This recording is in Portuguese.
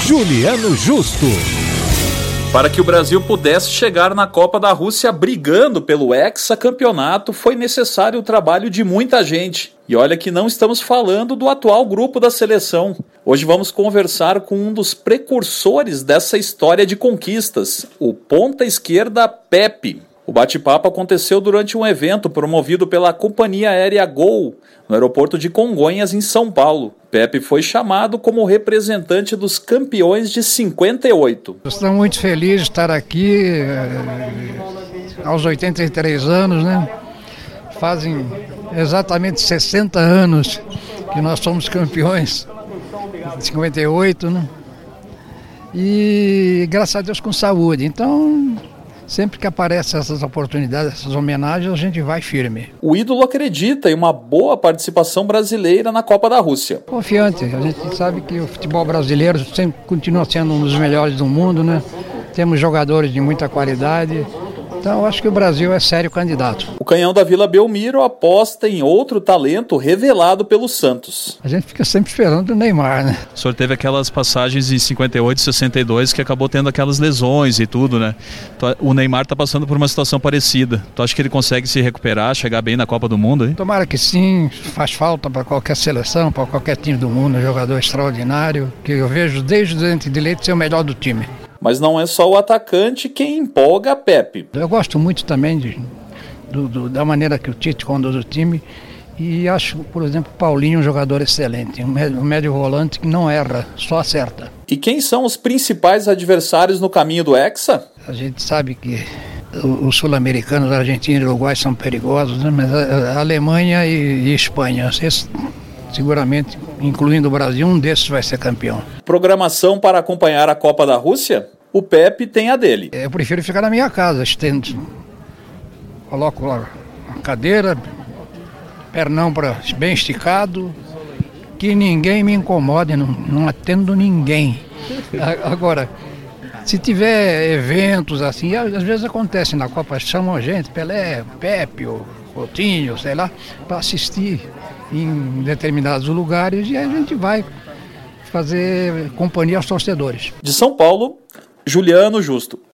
Juliano Justo. Para que o Brasil pudesse chegar na Copa da Rússia brigando pelo hexacampeonato, foi necessário o trabalho de muita gente. E olha que não estamos falando do atual grupo da seleção. Hoje vamos conversar com um dos precursores dessa história de conquistas, o ponta esquerda Pepe. O bate-papo aconteceu durante um evento promovido pela companhia aérea Gol, no aeroporto de Congonhas, em São Paulo. Pepe foi chamado como representante dos campeões de 58. Estou muito feliz de estar aqui aos 83 anos, né? Fazem exatamente 60 anos que nós somos campeões, 58, né? E graças a Deus com saúde. Então, sempre que aparecem essas oportunidades, essas homenagens, a gente vai firme. O ídolo acredita em uma boa participação brasileira na Copa da Rússia. Confiante, a gente sabe que o futebol brasileiro sempre continua sendo um dos melhores do mundo, né? Temos jogadores de muita qualidade. Então, eu acho que o Brasil é sério candidato. O canhão da Vila Belmiro aposta em outro talento revelado pelo Santos. A gente fica sempre esperando o Neymar, né? O senhor teve aquelas passagens em 58 e 62 que acabou tendo aquelas lesões e tudo, né? O Neymar está passando por uma situação parecida. Tu acha que ele consegue se recuperar, chegar bem na Copa do Mundo? Hein? Tomara que sim, faz falta para qualquer seleção, para qualquer time do mundo, um jogador extraordinário, que eu vejo desde o dente de leite ser o melhor do time. Mas não é só o atacante quem empolga a Pepe. Eu gosto muito também da maneira que o Tite conduz o time e acho, por exemplo, o Paulinho um jogador excelente, um médio volante que não erra, só acerta. E quem são os principais adversários no caminho do Hexa? A gente sabe que os sul-americanos, Argentina e Uruguai são perigosos, né? Mas a Alemanha e Espanha, esses, seguramente, incluindo o Brasil, um desses vai ser campeão. Programação para acompanhar a Copa da Rússia? O Pepe tem a dele. Eu prefiro ficar na minha casa, coloco lá a cadeira, pernão bem esticado, que ninguém me incomode, não atendo ninguém. Agora, se tiver eventos assim, às vezes acontece na Copa, chamam a gente, Pelé, Pepe, ou Coutinho, sei lá, para assistir em determinados lugares e a gente vai fazer companhia aos torcedores. De São Paulo, Juliano Justo.